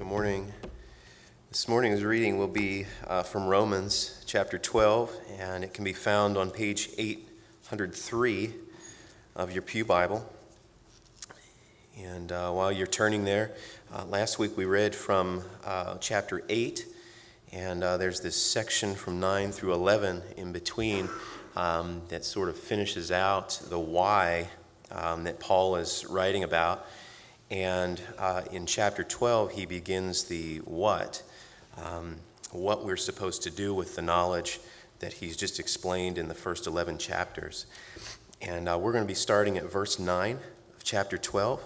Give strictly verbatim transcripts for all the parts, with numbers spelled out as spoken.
Good morning. This morning's reading will be uh, from Romans chapter twelve, and it can be found on page eight hundred three of your Pew Bible. And uh, while you're turning there, uh, last week we read from uh, chapter eight, and uh, there's this section from nine through eleven in between um, that sort of finishes out the why um, that Paul is writing about. And uh, in chapter twelve, he begins the what, um, what we're supposed to do with the knowledge that he's just explained in the first eleven chapters. And uh, we're going to be starting at verse nine of chapter twelve.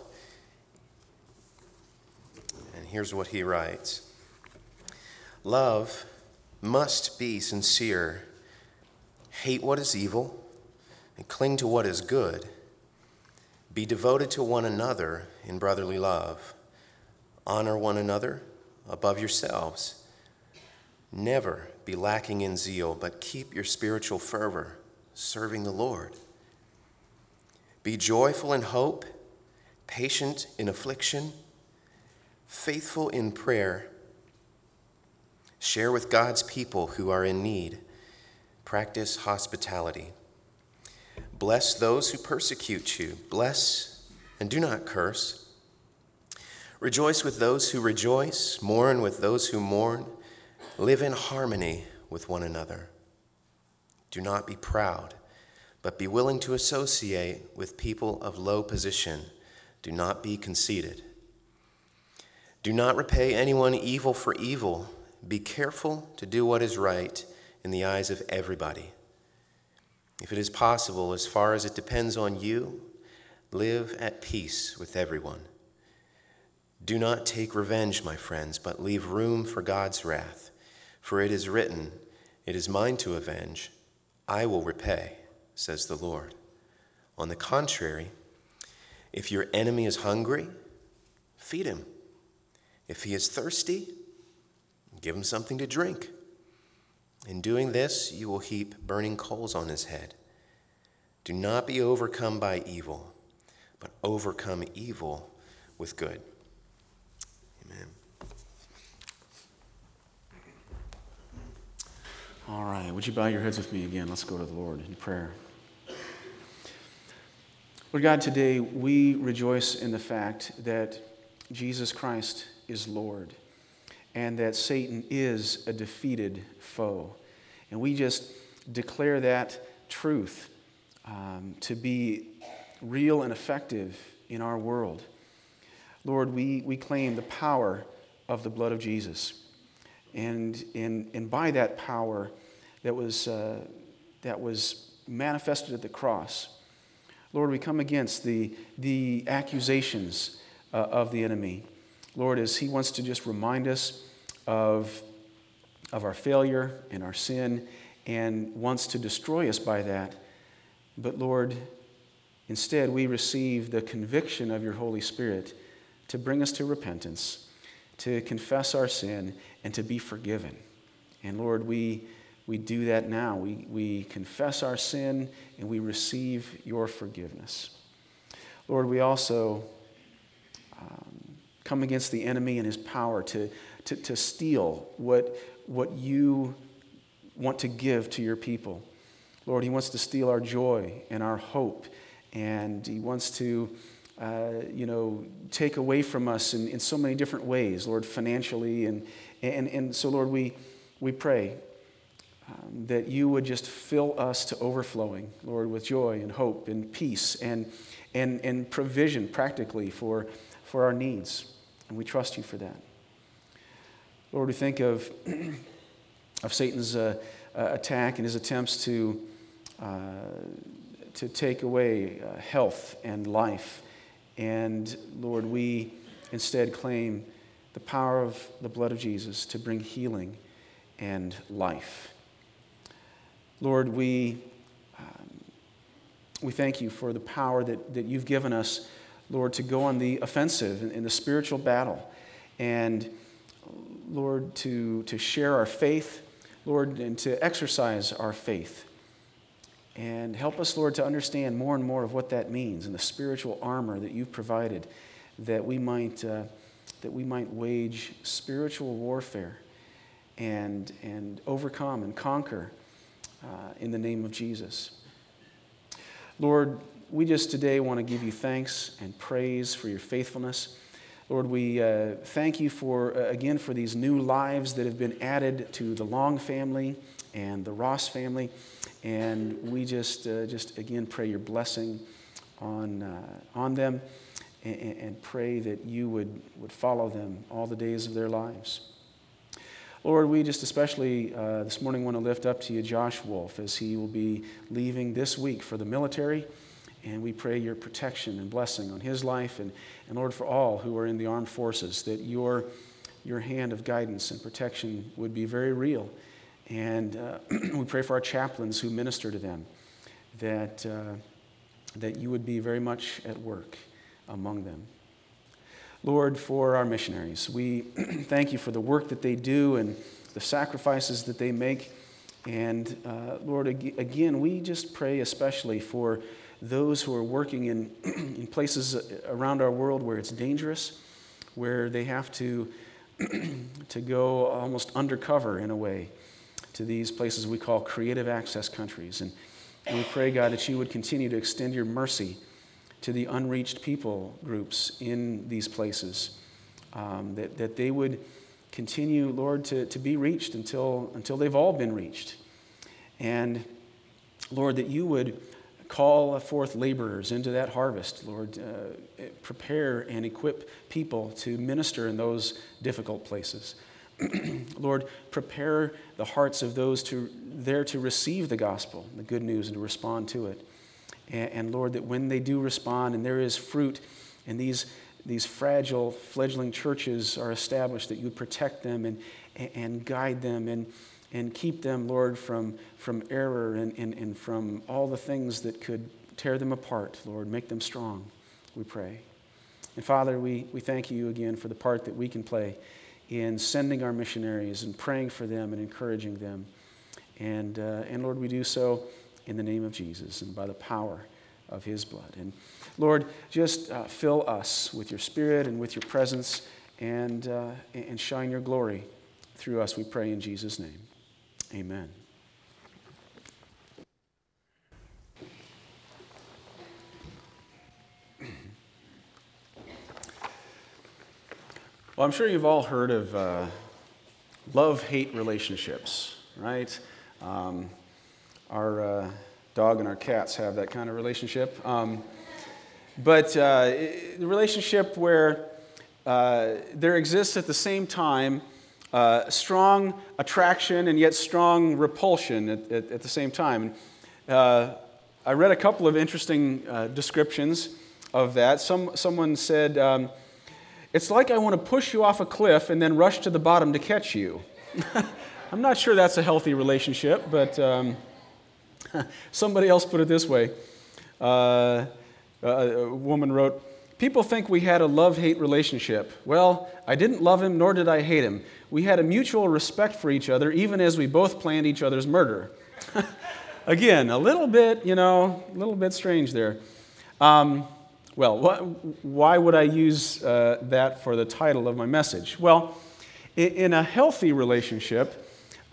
And here's what he writes. Love must be sincere. Hate what is evil and cling to what is good. Be devoted to one another in brotherly love. Honor one another above yourselves. Never be lacking in zeal, but keep your spiritual fervor, serving the Lord. Be joyful in hope, patient in affliction, faithful in prayer. Share with God's people who are in need. Practice hospitality. Bless those who persecute you. Bless and do not curse. Rejoice with those who rejoice. Mourn with those who mourn. Live in harmony with one another. Do not be proud, but be willing to associate with people of low position. Do not be conceited. Do not repay anyone evil for evil. Be careful to do what is right in the eyes of everybody. If it is possible, as far as it depends on you, live at peace with everyone. Do not take revenge, my friends, but leave room for God's wrath. For it is written, "It is mine to avenge. I will repay," says the Lord. On the contrary, if your enemy is hungry, feed him. If he is thirsty, give him something to drink. In doing this, you will heap burning coals on his head. Do not be overcome by evil, but overcome evil with good. Amen. All right, would you bow your heads with me again? Let's go to the Lord in prayer. Lord God, today we rejoice in the fact that Jesus Christ is Lord, and that Satan is a defeated foe. And we just declare that truth um, to be real and effective in our world. Lord, we, we claim the power of the blood of Jesus. And, and, and by that power that was, uh, that was manifested at the cross, Lord, we come against the, the accusations uh, of the enemy. Lord, as he wants to just remind us of, of our failure and our sin and wants to destroy us by that. But Lord, instead we receive the conviction of your Holy Spirit to bring us to repentance, to confess our sin, and to be forgiven. And Lord, we, we do that now. We, we confess our sin and we receive your forgiveness. Lord, we also um, come against the enemy and his power to To, to steal what, what you want to give to your people. Lord, he wants to steal our joy and our hope, and he wants to, uh, you know, take away from us in, in so many different ways, Lord, financially. And, and, and so, Lord, we, we pray um, that you would just fill us to overflowing, Lord, with joy and hope and peace and, and, and provision practically for, for our needs. And we trust you for that. Lord, we think of, of Satan's uh, uh, attack and his attempts to, uh, to take away uh, health and life. And Lord, we instead claim the power of the blood of Jesus to bring healing and life. Lord, we, um, we thank you for the power that, that you've given us, Lord, to go on the offensive in, in the spiritual battle. And Lord, to, to share our faith, Lord, and to exercise our faith. And help us, Lord, to understand more and more of what that means and the spiritual armor that you've provided, that we might uh, that we might wage spiritual warfare and, and overcome and conquer uh, in the name of Jesus. Lord, we just today want to give you thanks and praise for your faithfulness. Lord, we uh, thank you for, uh, again, for these new lives that have been added to the Long family and the Ross family. And we just, uh, just again, pray your blessing on, uh, on them and, and pray that you would, would follow them all the days of their lives. Lord, we just especially uh, this morning want to lift up to you Josh Wolf as he will be leaving this week for the military. And we pray your protection and blessing on his life and, and Lord, for all who are in the armed forces, that your, your hand of guidance and protection would be very real. And uh, we pray for our chaplains who minister to them, that, uh, that you would be very much at work among them. Lord, for our missionaries, we thank you for the work that they do and the sacrifices that they make. And uh, Lord, again, we just pray especially for those who are working in, in places around our world where it's dangerous, where they have to, to go almost undercover in a way to these places we call creative access countries. And, and we pray, God, that you would continue to extend your mercy to the unreached people groups in these places, um, that, that they would continue, Lord, to, to be reached until, until they've all been reached. And, Lord, that you would call forth laborers into that harvest, Lord. Uh, prepare and equip people to minister in those difficult places. Lord, prepare the hearts of those to, there to receive the gospel, the good news, and to respond to it. And, and Lord, that when they do respond and there is fruit and these, these fragile, fledgling churches are established, that you protect them and, and guide them and, and keep them, Lord, from, from error and, and, and from all the things that could tear them apart. Lord, make them strong, we pray. And Father, we, we thank you again for the part that we can play in sending our missionaries and praying for them and encouraging them. And, uh, and Lord, we do so in the name of Jesus and by the power of his blood. And Lord, just uh, fill us with your spirit and with your presence and, uh, and shine your glory through us, we pray in Jesus' name. Amen. Well, I'm sure you've all heard of uh, love-hate relationships, right? Um, our uh, dog and our cats have that kind of relationship. Um, but uh, the relationship where uh, there exists at the same time uh, strong attraction and yet strong repulsion at, at, at the same time. Uh, I read a couple of interesting uh, descriptions of that. Some someone said, um, it's like I want to push you off a cliff and then rush to the bottom to catch you. I'm not sure that's a healthy relationship, but um, somebody else put it this way. Uh, a woman wrote, people think we had a love-hate relationship. Well, I didn't love him, nor did I hate him. We had a mutual respect for each other, even as we both planned each other's murder. Again, a little bit, you know, a little bit strange there. Um, well, what, why would I use uh, that for the title of my message? Well, in, in a healthy relationship,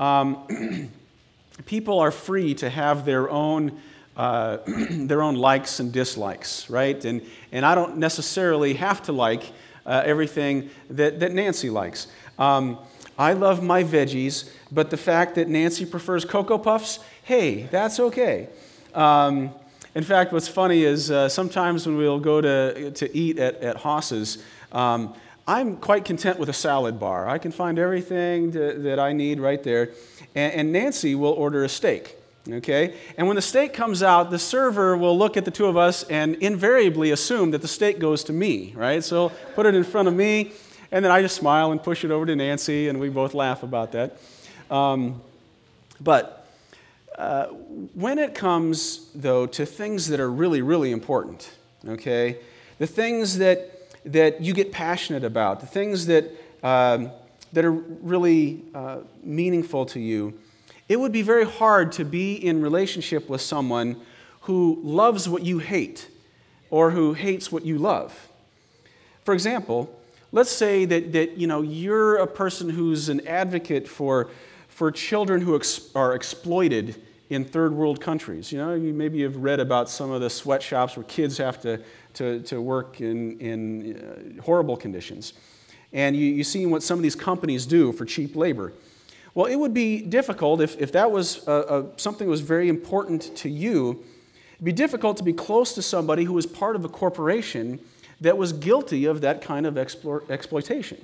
um, people are free to have their own uh, their own likes and dislikes, right? And and I don't necessarily have to like uh, everything that, that Nancy likes. Um, I love my veggies, but the fact that Nancy prefers Cocoa Puffs, hey, that's okay. Um, in fact, what's funny is uh, sometimes when we'll go to, to eat at, at Haas's, um, I'm quite content with a salad bar. I can find everything to, that I need right there. And, and Nancy will order a steak, okay? And when the steak comes out, the server will look at the two of us and invariably assume that the steak goes to me, right? So put it in front of me, and then I just smile and push it over to Nancy, and we both laugh about that. Um, but uh, when it comes, though, to things that are really, really important, okay, the things that that you get passionate about, the things that um, that are really uh, meaningful to you, it would be very hard to be in relationship with someone who loves what you hate or who hates what you love. For example, let's say that, that you know, you're a person who's an advocate for, for children who ex- are exploited in third world countries. You know, you maybe you've read about some of the sweatshops where kids have to, to, to work in, in uh, horrible conditions. And you, you've seen what some of these companies do for cheap labor. Well, it would be difficult if, if that was a, a, something that was very important to you. It'd be difficult to be close to somebody who was part of a corporation that was guilty of that kind of explo- exploitation.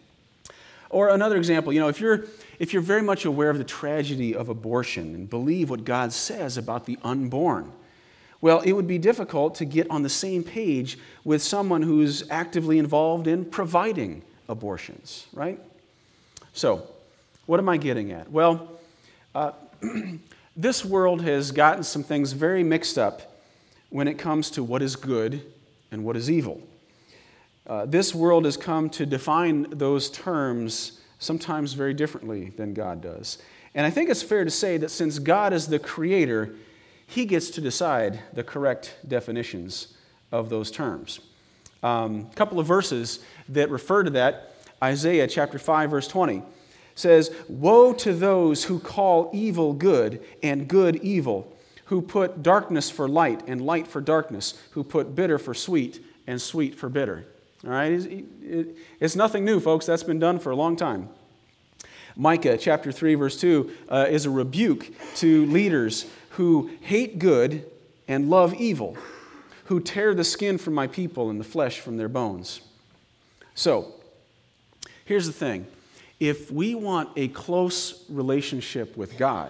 Or another example, you know, if you're, if you're very much aware of the tragedy of abortion and believe what God says about the unborn, well, it would be difficult to get on the same page with someone who's actively involved in providing abortions, right? So, what am I getting at? Well, uh, this world has gotten some things very mixed up when it comes to what is good and what is evil. Uh, this world has come to define those terms sometimes very differently than God does. And I think it's fair to say that since God is the creator, he gets to decide the correct definitions of those terms. A um, couple of verses that refer to that, Isaiah chapter five, verse twenty, says, "Woe to those who call evil good and good evil, who put darkness for light and light for darkness, who put bitter for sweet and sweet for bitter." All right, it's nothing new, folks. That's been done for a long time. Micah chapter three, verse two uh, is a rebuke to leaders who hate good and love evil, who tear the skin from my people and the flesh from their bones. So, here's the thing. If we want a close relationship with God,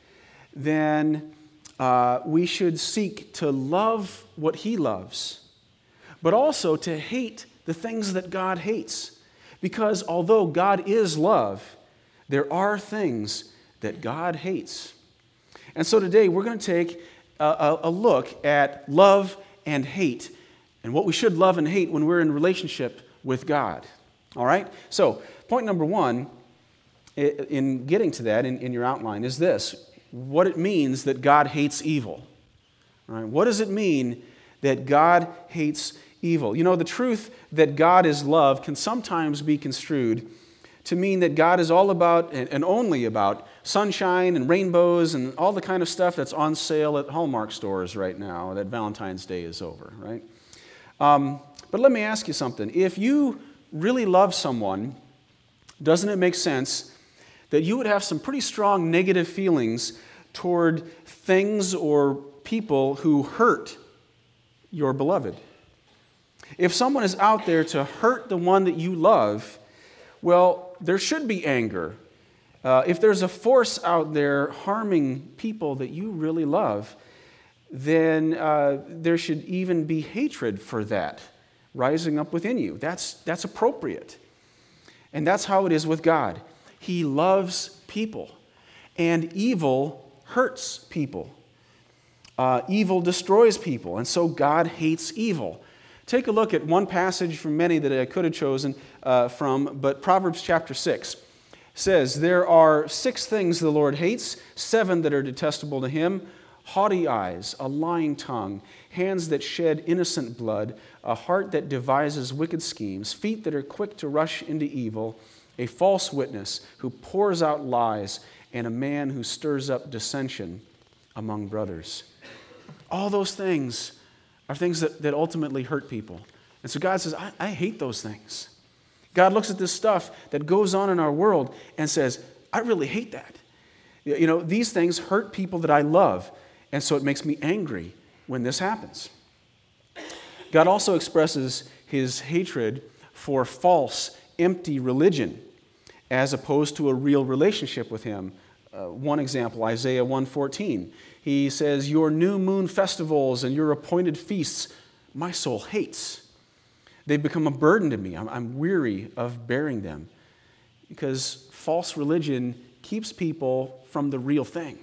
then uh, we should seek to love what he loves, but also to hate the things that God hates. Because although God is love, there are things that God hates. And so today we're going to take a, a look at love and hate and what we should love and hate when we're in relationship with God. All right? So, point number one in getting to that in, in your outline is this: what it means that God hates evil. All right? What does it mean that God hates evil? You know, the truth that God is love can sometimes be construed to mean that God is all about and only about sunshine and rainbows and all the kind of stuff that's on sale at Hallmark stores right now that Valentine's Day is over, right? Um, but let me ask you something. If you really love someone, doesn't it make sense that you would have some pretty strong negative feelings toward things or people who hurt your beloved? If someone is out there to hurt the one that you love, well, there should be anger. Uh, if there's a force out there harming people that you really love, then uh, there should even be hatred for that rising up within you. That's, that's appropriate. And that's how it is with God. He loves people, and evil hurts people. Uh, evil destroys people, and so God hates evil. Take a look at one passage from many that I could have chosen uh, from, but Proverbs chapter six says, "There are six things the Lord hates, seven that are detestable to him: haughty eyes, a lying tongue, hands that shed innocent blood, a heart that devises wicked schemes, feet that are quick to rush into evil, a false witness who pours out lies, and a man who stirs up dissension among brothers." All those things are things that, that ultimately hurt people. And so God says, I, I hate those things. God looks at this stuff that goes on in our world and says, I really hate that. You know, these things hurt people that I love, and so it makes me angry when this happens. God also expresses his hatred for false, empty religion as opposed to a real relationship with him. Uh, one example, Isaiah one fourteen. He says, "Your new moon festivals and your appointed feasts, my soul hates. They've become a burden to me. I'm, I'm weary of bearing them." Because false religion keeps people from the real thing.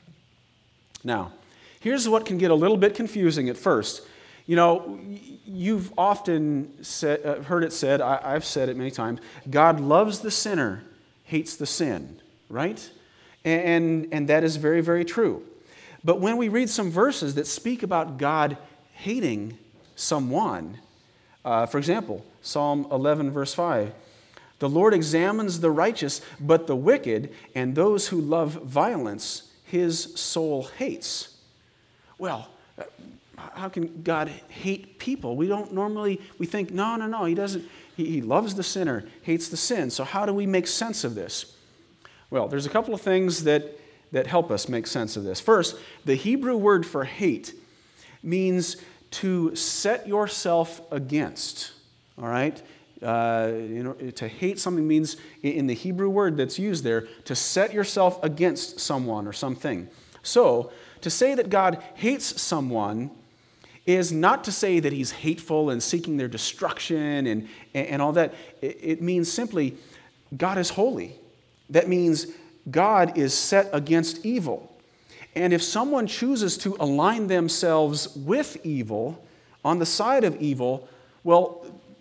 Now, here's what can get a little bit confusing at first. You know, you've often said, uh, heard it said, I, I've said it many times, God loves the sinner, hates the sin, right? And, and that is very, very true. But when we read some verses that speak about God hating someone, uh, for example, Psalm eleven, verse five. The Lord examines the righteous, but the wicked and those who love violence, his soul hates. Well, how can God hate people? We don't normally, we think, no, no, no, he doesn't. He, he loves the sinner, hates the sin. So how do we make sense of this? Well, there's a couple of things that, that help us make sense of this. First, the Hebrew word for hate means to set yourself against, all right? Uh, you know, to hate something means, in the Hebrew word that's used there, to set yourself against someone or something. So, to say that God hates someone is not to say that he's hateful and seeking their destruction and, and all that. It means simply, God is holy. That means God is set against evil. And if someone chooses to align themselves with evil, on the side of evil, well,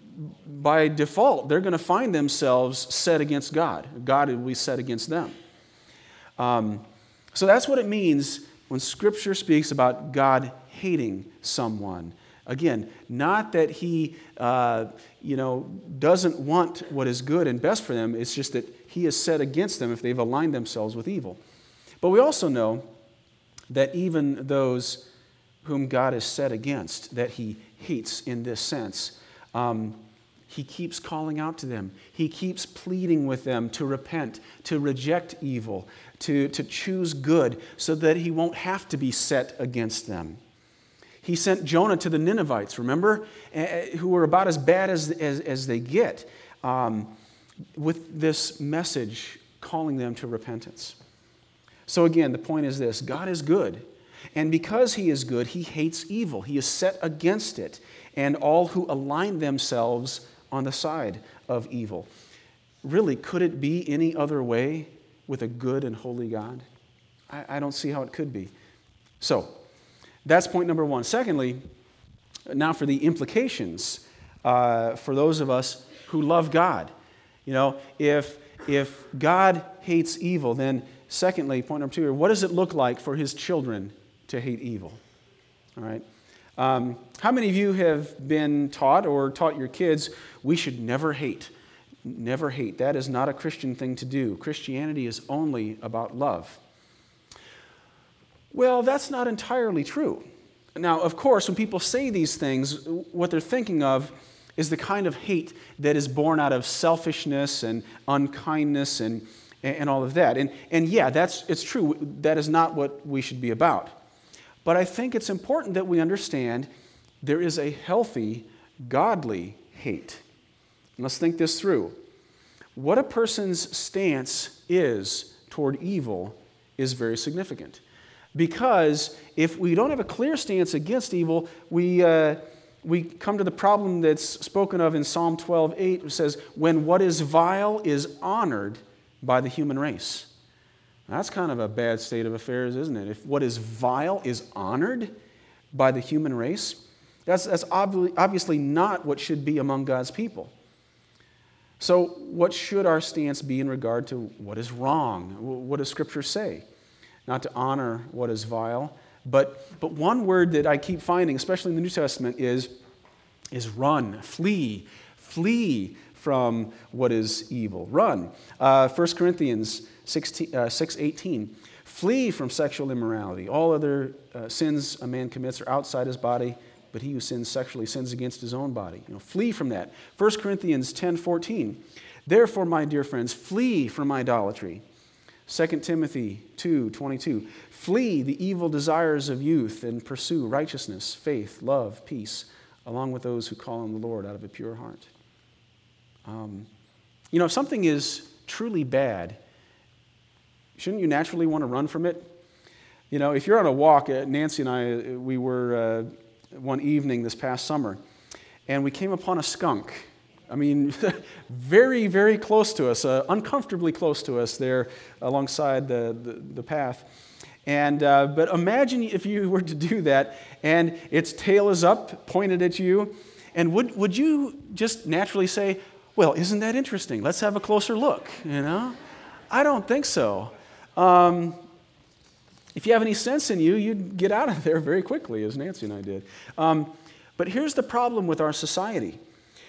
by default, they're going to find themselves set against God. God will be set against them. Um, so that's what it means when Scripture speaks about God hating someone. Again, not that he, uh, you know, doesn't want what is good and best for them. It's just that he is set against them if they've aligned themselves with evil. But we also know that even those whom God is set against, that he hates in this sense, um, he keeps calling out to them. He keeps pleading with them to repent, to reject evil, to, to choose good, so that he won't have to be set against them. He sent Jonah to the Ninevites, remember, who were about as bad as, as, as they get, um, with this message calling them to repentance. So again, the point is this: God is good. And because he is good, he hates evil. He is set against it, and all who align themselves on the side of evil. Really, could it be any other way with a good and holy God? I, I don't see how it could be. So, that's point number one. Secondly, now for the implications uh, for those of us who love God. You know, if, if God hates evil, then secondly, point number two, what does it look like for his children to hate evil? All right. Um, how many of you have been taught or taught your kids, we should never hate? Never hate. That is not a Christian thing to do. Christianity is only about love. Well, that's not entirely true. Now, of course, when people say these things, what they're thinking of is the kind of hate that is born out of selfishness and unkindness and, and all of that. And, and yeah, that's, it's true. That is not what we should be about. But I think it's important that we understand there is a healthy, godly hate. And let's think this through. What a person's stance is toward evil is very significant. Because if we don't have a clear stance against evil, we, uh, we come to the problem that's spoken of in Psalm twelve eight, which says, when what is vile is honored by the human race. That's kind of a bad state of affairs, isn't it? If what is vile is honored by the human race, that's, that's obviously, obviously not what should be among God's people. So what should our stance be in regard to what is wrong? What does Scripture say? Not to honor what is vile, but, but one word that I keep finding, especially in the New Testament, is, is run, flee, flee from what is evil. Run. Uh, First Corinthians six eighteen. Flee from sexual immorality. All other uh, sins a man commits are outside his body, but he who sins sexually sins against his own body. You know, flee from that. First Corinthians ten fourteen. Therefore, my dear friends, flee from idolatry. Second Timothy two twenty-two. Flee the evil desires of youth and pursue righteousness, faith, love, peace, along with those who call on the Lord out of a pure heart. Um, you know, if something is truly bad, shouldn't you naturally want to run from it? You know, if you're on a walk, uh, Nancy and I, we were uh, one evening this past summer, and we came upon a skunk. I mean, very, very close to us, uh, uncomfortably close to us there alongside the, the, the path. And uh, but imagine if you were to do that, and its tail is up, pointed at you, and would would you just naturally say, well, isn't that interesting? Let's have a closer look, you know? I don't think so. Um, if you have any sense in you, you'd get out of there very quickly, as Nancy and I did. Um, but here's the problem with our society.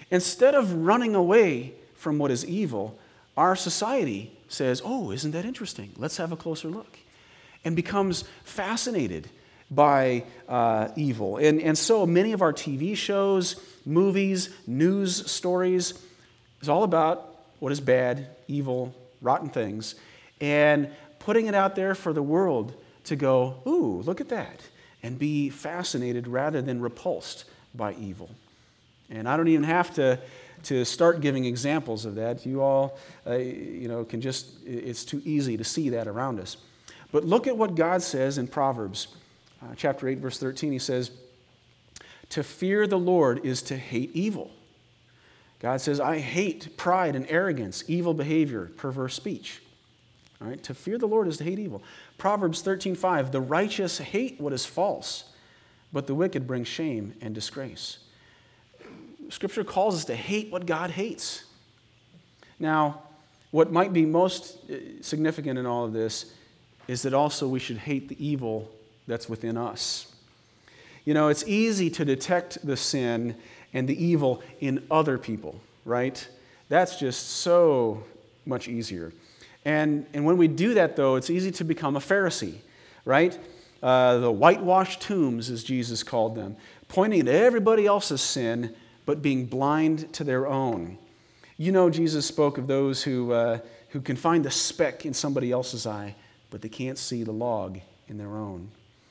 Instead of running away from what is evil, our society says, oh, isn't that interesting? Let's have a closer look. And becomes fascinated by uh, evil. And, and so many of our T V shows, movies, news stories is all about what is bad, evil, rotten things, and putting it out there for the world to go, ooh, look at that, and be fascinated rather than repulsed by evil. And I don't even have to, to start giving examples of that. You all, uh, you know, can just, it's too easy to see that around us. But look at what God says in Proverbs uh, chapter eight, verse thirteen. He says, to fear the Lord is to hate evil. God says, I hate pride and arrogance, evil behavior, perverse speech. All right? To fear the Lord is to hate evil. Proverbs thirteen five, the righteous hate what is false, but the wicked bring shame and disgrace. Scripture calls us to hate what God hates. Now, what might be most significant in all of this is that also we should hate the evil that's within us. You know, it's easy to detect the sin and the evil in other people, right? That's just so much easier. And, and when we do that, though, it's easy to become a Pharisee, right? Uh, the whitewashed tombs, as Jesus called them, pointing to everybody else's sin, but being blind to their own. You know, Jesus spoke of those who, uh, who can find the speck in somebody else's eye, but they can't see the log in their own.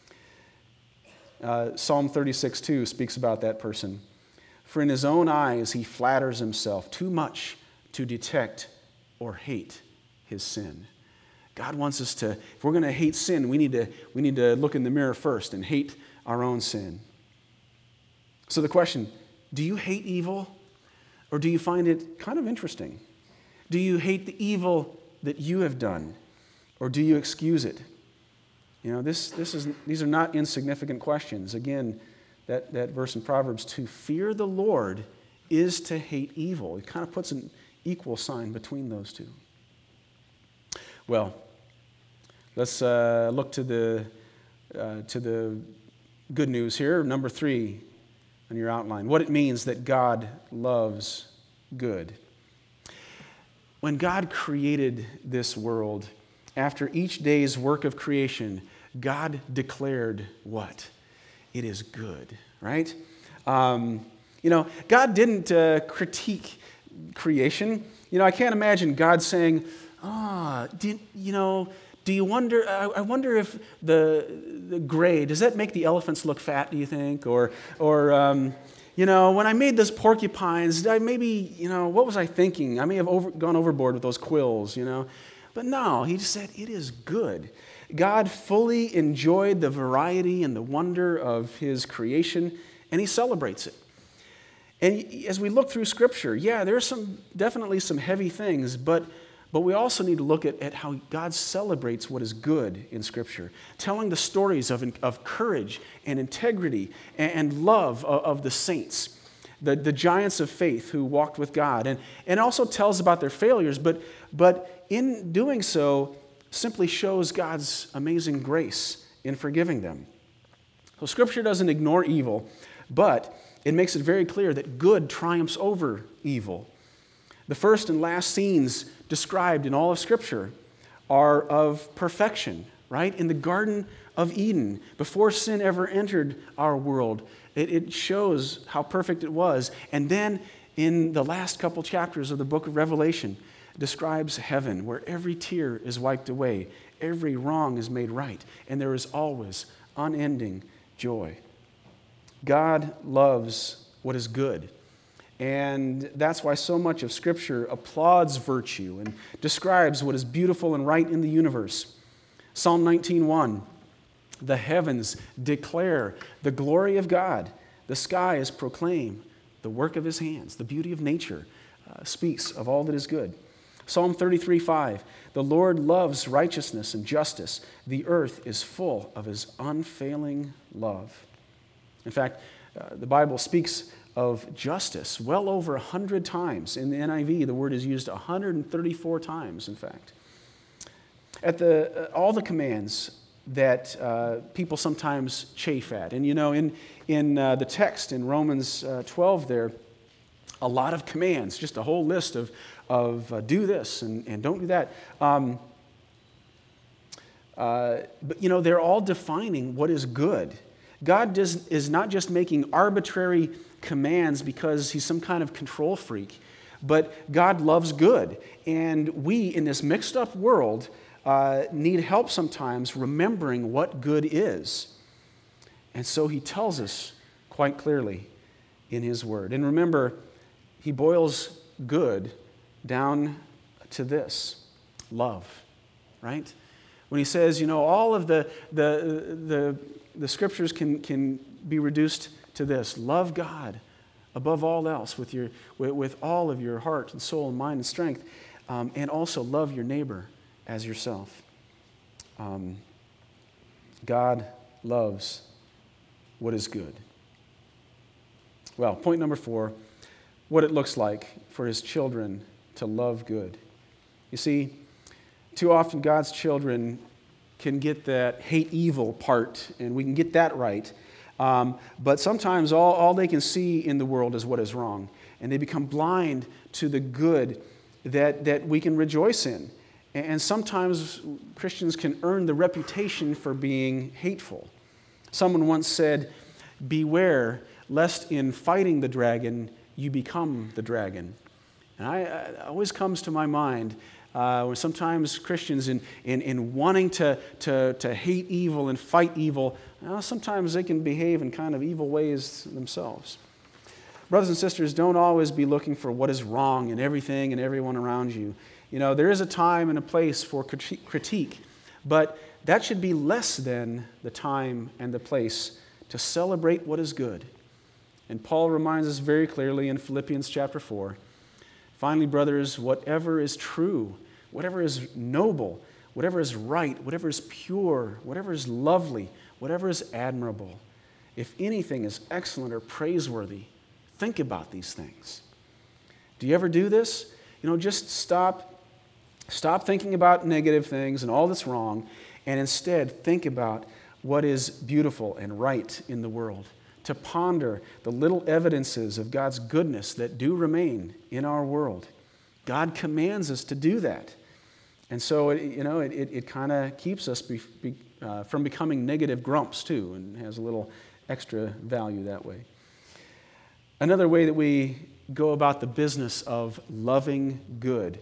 Uh, Psalm thirty-six two speaks about that person. For in his own eyes he flatters himself too much to detect or hate his sin. God wants us to, if we're going to hate sin, we need to, we need to look in the mirror first and hate our own sin. So the question, do you hate evil, or do you find it kind of interesting? Do you hate the evil that you have done, or do you excuse it? You know, this, this is, these are not insignificant questions. Again, that, that verse in Proverbs, to fear the Lord is to hate evil. It kind of puts an equal sign between those two. Well, let's uh, look to the, uh, to the good news here. Number three on your outline, what it means that God loves good. When God created this world, after each day's work of creation, God declared what? It is good, right? Um, you know, God didn't uh, critique creation. You know, I can't imagine God saying, ah, oh, you know, do you wonder, I, I wonder if the, the gray, does that make the elephants look fat, do you think? Or, or um, you know, when I made those porcupines, did I maybe, you know, what was I thinking? I may have over, gone overboard with those quills, you know. But no, he just said, it is good. God fully enjoyed the variety and the wonder of his creation, and he celebrates it. And as we look through Scripture, yeah, there's some definitely some heavy things, but, but we also need to look at, at how God celebrates what is good in Scripture, telling the stories of, of courage and integrity and, and love of, of the saints, the, the giants of faith who walked with God. And, and also tells about their failures, but, but in doing so, simply shows God's amazing grace in forgiving them. So Scripture doesn't ignore evil, but it makes it very clear that good triumphs over evil. The first and last scenes described in all of Scripture are of perfection, right? In the Garden of Eden, before sin ever entered our world, it, it shows how perfect it was. And then in the last couple chapters of the book of Revelation, describes heaven, where every tear is wiped away, every wrong is made right, and there is always unending joy. God loves what is good, and that's why so much of Scripture applauds virtue and describes what is beautiful and right in the universe. Psalm nineteen one, the heavens declare the glory of God, the skies proclaim the work of his hands, the beauty of nature uh, speaks of all that is good. Psalm thirty-three five, the Lord loves righteousness and justice. The earth is full of his unfailing love. In fact, uh, the Bible speaks of justice well over one hundred times. In the N I V, the word is used one hundred thirty-four times, in fact. At the, uh, all the commands that uh, people sometimes chafe at. And you know, in, in uh, the text in Romans uh, twelve there, a lot of commands, just a whole list of, of uh, do this and, and don't do that. Um, uh, but, you know, they're all defining what is good. God does, is not just making arbitrary commands because he's some kind of control freak, but God loves good. And we, in this mixed up world, uh, need help sometimes remembering what good is. And so he tells us quite clearly in his word. And remember, he boils good down to this: love, right? When he says, you know, all of the, the, the, the scriptures can, can be reduced to this: love God above all else with, your, with, with all of your heart and soul and mind and strength, um, and also love your neighbor as yourself. Um, God loves what is good. Well, point number four, what it looks like for his children to love good. You see, too often God's children can get that hate evil part, and we can get that right. Um, but sometimes all, all they can see in the world is what is wrong, and they become blind to the good that, that we can rejoice in. And sometimes Christians can earn the reputation for being hateful. Someone once said, "Beware lest in fighting the dragon, you become the dragon." And I, it always comes to my mind uh, when sometimes Christians, in, in, in wanting to, to, to hate evil and fight evil, well, sometimes they can behave in kind of evil ways themselves. Brothers and sisters, don't always be looking for what is wrong in everything and everyone around you. You know, there is a time and a place for critique, but that should be less than the time and the place to celebrate what is good. And Paul reminds us very clearly in Philippians chapter four, "Finally, brothers, whatever is true, whatever is noble, whatever is right, whatever is pure, whatever is lovely, whatever is admirable, if anything is excellent or praiseworthy, think about these things." Do you ever do this? You know, just stop, stop thinking about negative things and all that's wrong, and instead think about what is beautiful and right in the world. To ponder the little evidences of God's goodness that do remain in our world. God commands us to do that. And so, it, you know, it, it, it kind of keeps us be, be, uh, from becoming negative grumps, too, and has a little extra value that way. Another way that we go about the business of loving good,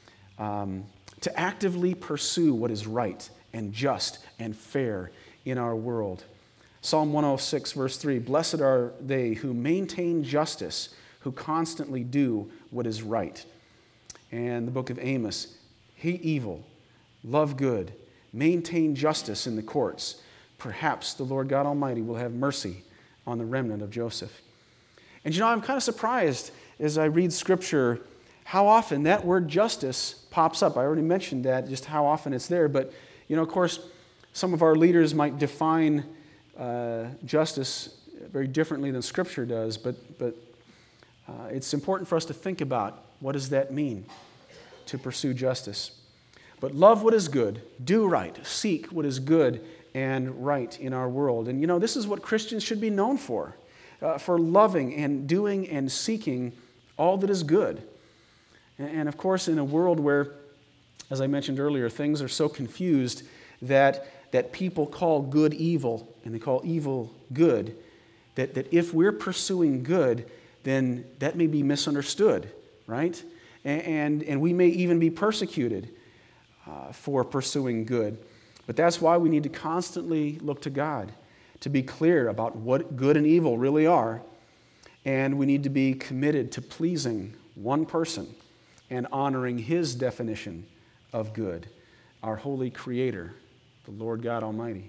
um, to actively pursue what is right and just and fair in our world. Psalm one oh six, verse three, "Blessed are they who maintain justice, who constantly do what is right." And the book of Amos, "Hate evil, love good, maintain justice in the courts. Perhaps the Lord God Almighty will have mercy on the remnant of Joseph." And you know, I'm kind of surprised as I read Scripture how often that word justice pops up. I already mentioned that, just how often it's there. But, you know, of course, some of our leaders might define uh, justice very differently than Scripture does. But, but uh, it's important for us to think about, what does that mean to pursue justice? But love what is good, do right, seek what is good and right in our world. And, you know, this is what Christians should be known for. Uh, for loving and doing and seeking all that is good. And, and of course, in a world where, as I mentioned earlier, things are so confused that, that people call good evil and they call evil good, that, that if we're pursuing good, then that may be misunderstood, right? And, and, and we may even be persecuted uh, for pursuing good. But that's why we need to constantly look to God, to be clear about what good and evil really are, and we need to be committed to pleasing one person and honoring his definition of good, our holy Creator, the Lord God Almighty.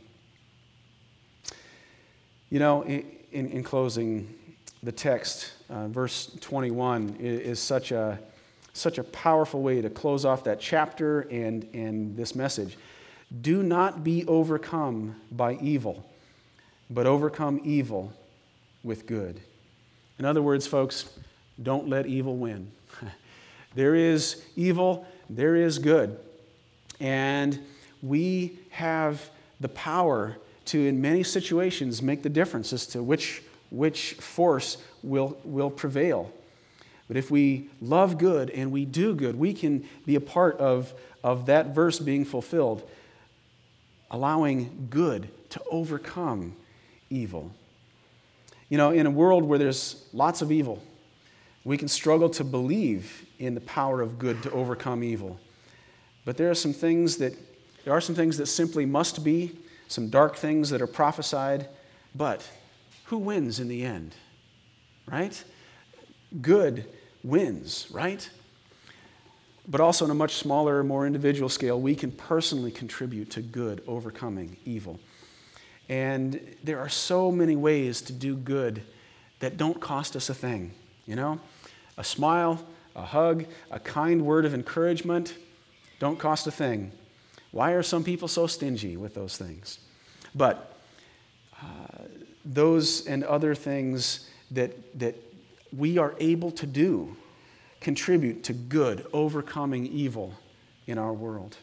You know, in, in closing, the text, uh, verse twenty-one, is, is such a such a powerful way to close off that chapter and, and this message. "Do not be overcome by evil, but overcome evil with good." In other words, folks, don't let evil win. There is evil, there is good. And we have the power to, in many situations, make the difference as to which, which force will, will prevail. But if we love good and we do good, we can be a part of, of that verse being fulfilled, allowing good to overcome evil. You know, in a world where there's lots of evil, we can struggle to believe in the power of good to overcome evil. But there are some things that there are some things that simply must be, some dark things that are prophesied, but who wins in the end? Right? Good wins, right? But also on a much smaller, more individual scale, we can personally contribute to good overcoming evil. And there are so many ways to do good that don't cost us a thing, you know? A smile, a hug, a kind word of encouragement don't cost a thing. Why are some people so stingy with those things? But uh, those and other things that, that we are able to do contribute to good overcoming evil in our world.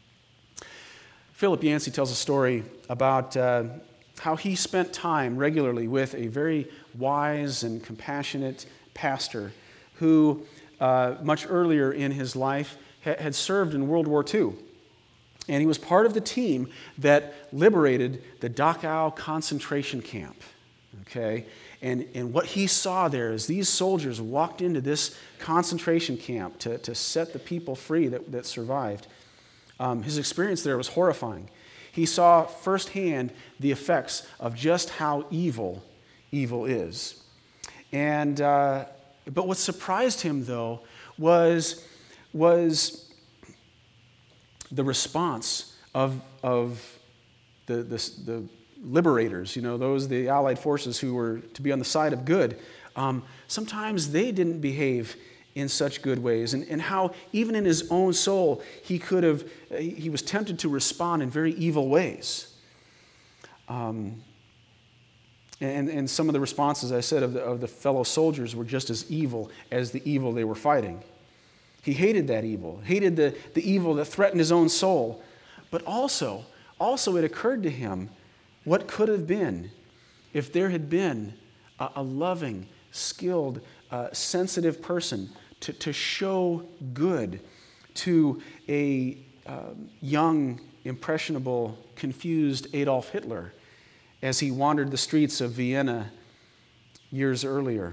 Philip Yancey tells a story about uh, how he spent time regularly with a very wise and compassionate pastor who, uh, much earlier in his life, ha- had served in World War Two. And he was part of the team that liberated the Dachau concentration camp. Okay? And, and what he saw there is these soldiers walked into this concentration camp to, to set the people free that, that survived. Um, his experience there was horrifying. He saw firsthand the effects of just how evil evil is. And uh, but what surprised him, though, was, was the response of, of the, the, the liberators, you know, those, the Allied forces who were to be on the side of good. Um, sometimes they didn't behave in such good ways, and, and how even in his own soul he could have, he was tempted to respond in very evil ways. Um, and, and some of the responses, I said, of the, of the fellow soldiers were just as evil as the evil they were fighting. He hated that evil, hated the, the evil that threatened his own soul. But also, also it occurred to him what could have been if there had been a, a loving, skilled, uh, sensitive person to, to show good to a um, young, impressionable, confused Adolf Hitler as he wandered the streets of Vienna years earlier.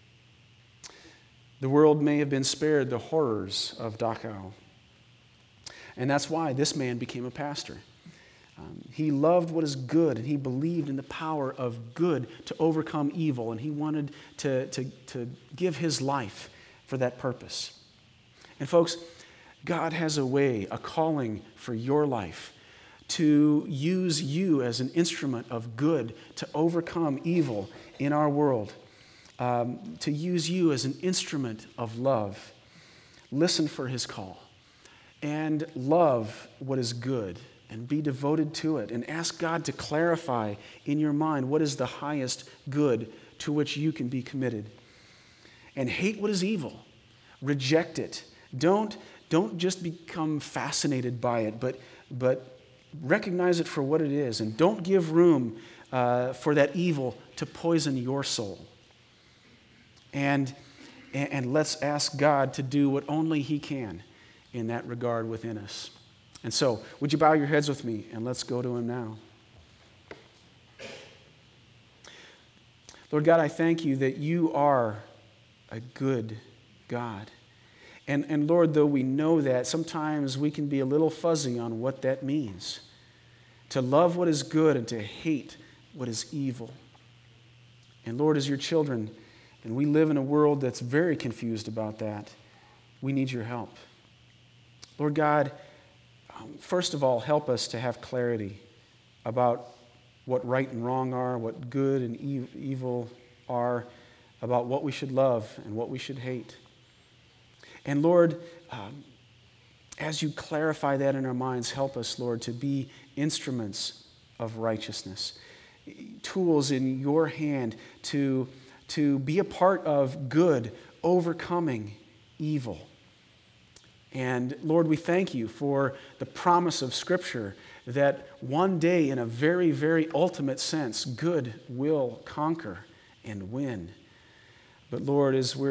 The world may have been spared the horrors of Dachau. And that's why this man became a pastor. Um, he loved what is good, and he believed in the power of good to overcome evil, and he wanted to, to, to give his life for that purpose. And folks, God has a way, a calling for your life to use you as an instrument of good to overcome evil in our world. Um, to use you as an instrument of love. Listen for his call and love what is good and be devoted to it, and ask God to clarify in your mind what is the highest good to which you can be committed. And hate what is evil. Reject it. Don't, don't just become fascinated by it, but, but recognize it for what it is, and don't give room uh, for that evil to poison your soul. And, and let's ask God to do what only he can in that regard within us. And so, would you bow your heads with me, and let's go to him now. Lord God, I thank you that you are a good God. And, and Lord, though we know that, sometimes we can be a little fuzzy on what that means. To love what is good and to hate what is evil. And Lord, as your children, and we live in a world that's very confused about that, we need your help. Lord God, um, first of all, help us to have clarity about what right and wrong are, what good and e- evil are, about what we should love and what we should hate. And Lord, um, as you clarify that in our minds, help us, Lord, to be instruments of righteousness, tools in your hand to to be a part of good, overcoming evil. And Lord, we thank you for the promise of Scripture that one day, in a very, very ultimate sense, good will conquer and win. But Lord, as we're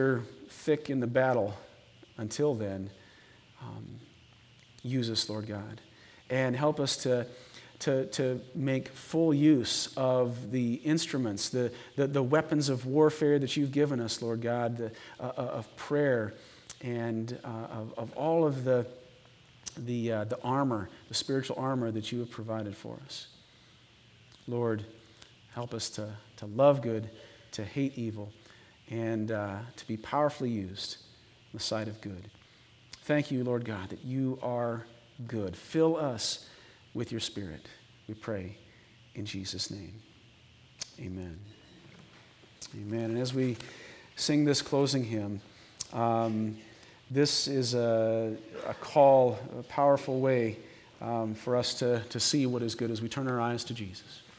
thick in the battle until then, um, use us, Lord God, and help us to, to, to make full use of the instruments, the, the, the weapons of warfare that you've given us, Lord God, the, uh, of prayer and uh, of, of all of the, the, uh, the armor, the spiritual armor that you have provided for us. Lord, help us to, to love good, to hate evil, and uh, to be powerfully used in the sight of good. Thank you, Lord God, that you are good. Fill us with your Spirit, we pray in Jesus' name. Amen. Amen. And as we sing this closing hymn, um, this is a, a call, a powerful way um, for us to, to see what is good as we turn our eyes to Jesus.